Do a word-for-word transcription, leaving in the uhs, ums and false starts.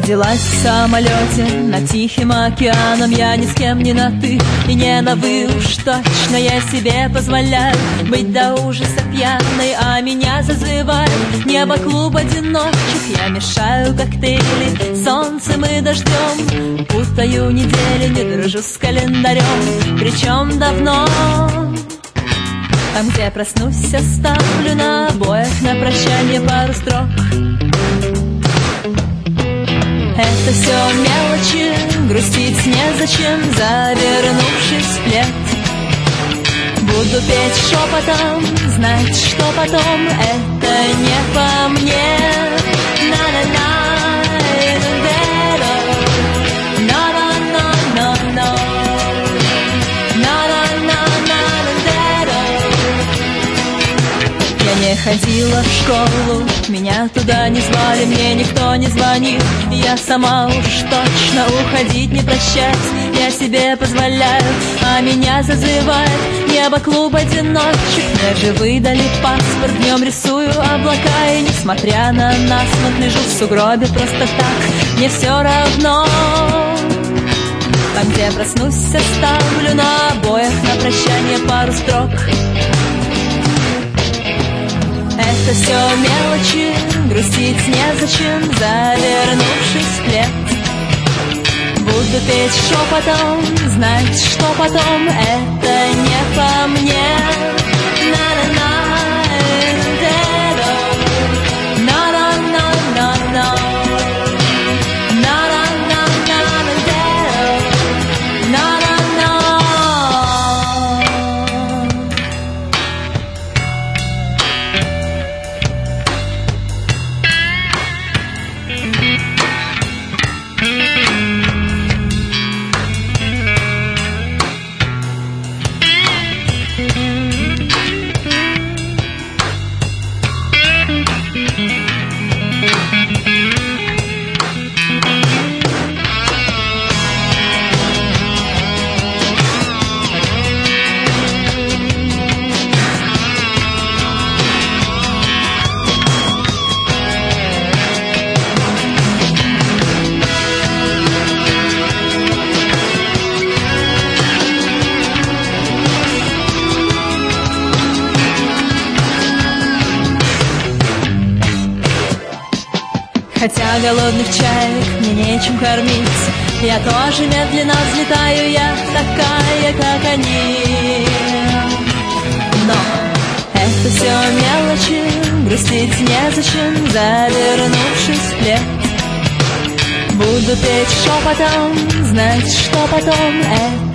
Родилась в самолете над Тихим океаном. Я ни с кем не на «ты» и не на «вы». Уж точно я себе позволяю быть до ужаса пьяной, а меня зазывает небо клуб одиноких. Я мешаю коктейли солнцем и дождем, путаю недели, не дружу с календарем, причем давно. Там, где проснусь, оставлю на обоях на прощание пару строк. Это все мелочи, грустить незачем, завернувшись в плед. Буду петь шепотом, знать, что потом это не по мне. На-на-на, я не ходила в школу, меня туда не звали, мне никто не звонит. Я сама уж точно уходить, не прощать я себе позволяю, а меня зазывает небо клуб одиночек. Мне же выдали паспорт, днем рисую облака, и несмотря на насморк лежу в сугробе просто так, мне все равно. Там, где проснусь, оставлю на обоях на прощание пару строк. Это все мелочи, грустить незачем, завернувшись в плед. Буду петь шепотом, знать, что потом это не по мне. Хотя голодных чаек мне нечем кормить, я тоже медленно взлетаю, я такая, как они. Но это все мелочи, грустить незачем, завернувшись в плед. Буду петь шепотом, знать, что потом это